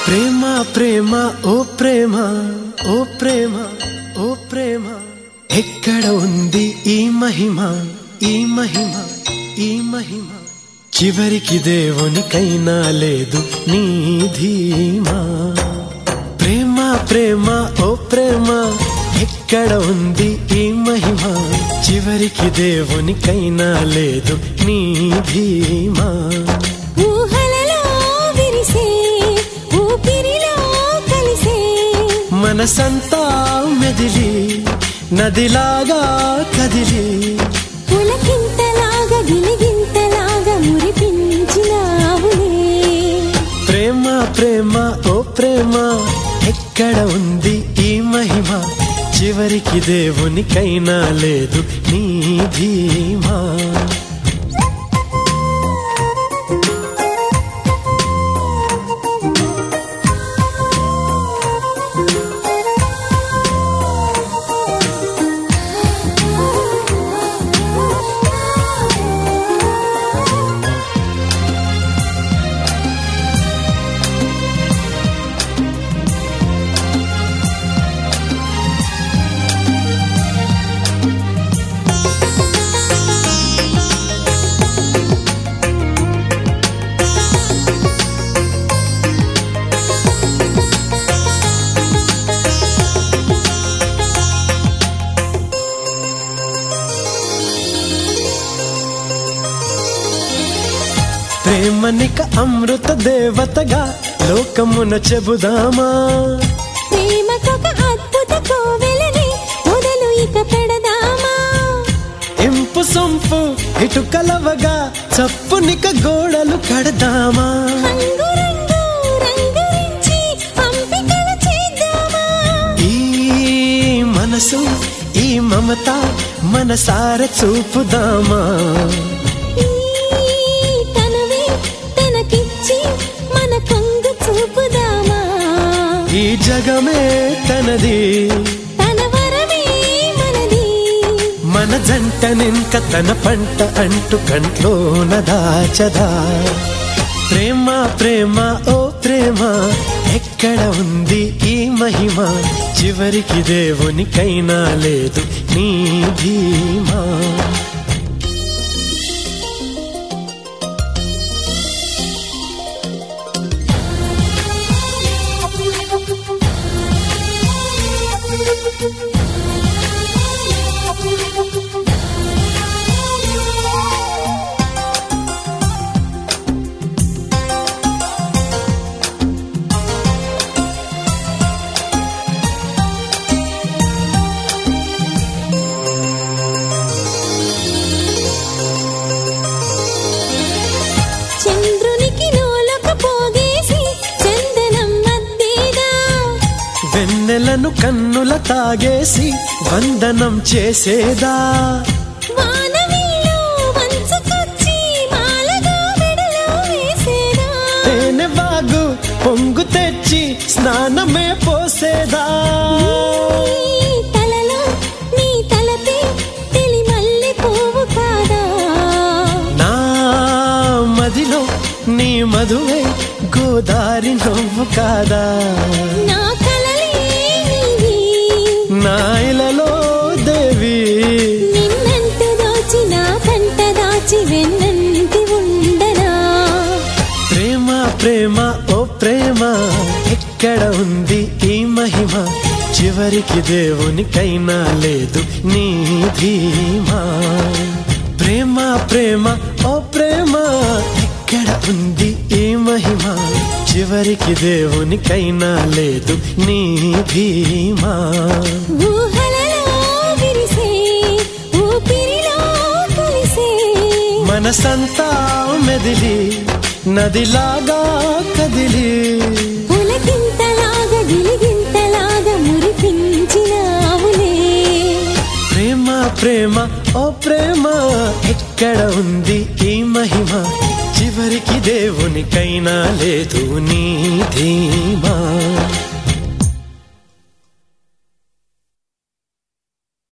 ప్రేమ ప్రేమ ఓ ప్రేమ ఓ ప్రేమ ఓ ప్రేమ ఎక్కడ ఉంది ఈ మహిమ ఈ మహిమ ఈ మహిమ చివరికి దేవునికైనా లేదు నీ ధీమా ప్రేమ ప్రేమ ఓ ప్రేమ ఎక్కడ ఉంది ఈ మహిమ చివరికి దేవునికైనా లేదు నీ ధీమా మనసంతా మెదిలి నదిలాగా కదిలి పులకింతలాగా గిలిగింతలాగా మురిపించినావులే ప్రేమ ప్రేమ ఓ ప్రేమ ఎక్కడ ఉంది ఈ మహిమ చివరికి దేవునికైనా లేదు నీ ధీమా ప్రేమనిక అమృత దేవతగా లోకమున చెబుదామా ప్రేమకొక అద్భుత కోవెలని మొదలు ఇక పెడదామా ఇంపు సొంపు ఇటు కలవగా చప్పునిక గోడలు కడదామా రంగు రంగురించి పంపికలు చేద్దామా ఈ మనసు ఈ మమత మనసార చూపుదామా ఈ జగమే తనది తన వరమే మనది మన జంటనింక తన పంట అంటూ కంట్లోన దాచదా ప్రేమ ప్రేమ ఓ ప్రేమ ఎక్కడ ఉంది ఈ మహిమ చివరికి దేవునికైనా లేదు నీ ధీమా వెన్నెలను కన్నుల తాగేసి వందనం చేసేదా తేనె వాగు పొంగు తెచ్చి స్నానమే పోసేదా తలలో నీ తలపే తెలి మల్లె పువ్వు కాదా నా మదిలో నీ మధువే గోదారి నవ్వు కాదా నాయలలో దేవి నిన్నంట దాచి నా కంట దాచి వెన్నంటి ఉండనా ప్రేమ ప్రేమ ఓ ప్రేమ ఎక్కడ ఉంది ఈ మహిమ చివరికి దేవునికైనా లేదు నీ ధీమా ప్రేమ ప్రేమ ఓ ప్రేమ ఎక్కడ ఉంది ఈ మహిమ చివరికి దేవునికైనా లేదు నీ ధీమా మనసంతా మెదిలి నదిలాగా కదిలి పులకింతలాగా గిలిగింతలాగా మురిపించినావులే ప్రేమ ప్రేమ ఓ ప్రేమ ఎక్కడ ఉంది ఈ మహిమ చివరికి దేవునికైనా లేదు నీ ధీమా